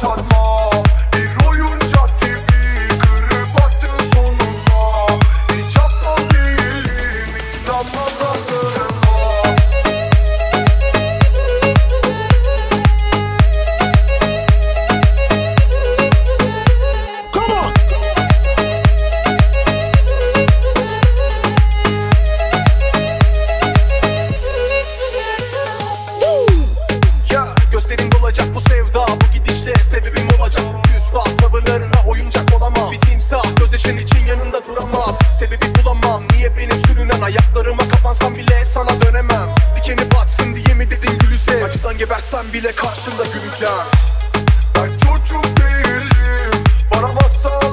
başarma. Bir oyuncak gibi kırıp attın sonunda. Hiç aptal değilim, inanma razılığıma. Gözlerin dolacak bu sevda, bu gidişte sebebim olacak. Küstah tavırlarına oyuncak olamam. Bir timsah gözyaşın için yanında duramam. Sebebi bulamam, niye benim sürünen ayaklarıma kapansam bile sana dönemem. Dikeni batsın diye mi dedin gülüse? Acıdan gebersem bile karşında güleceğim. Ben çocuk değilim, bana masal